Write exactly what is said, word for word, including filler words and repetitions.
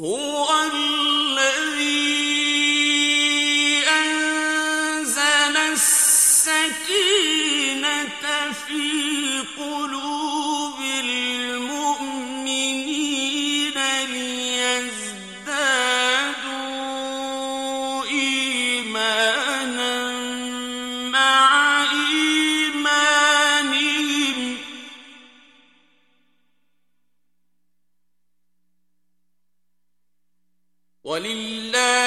هو الذي أنزل السكينة في قلوب المؤمنين ليزدادوا إيمانا مع إيمانهم ولله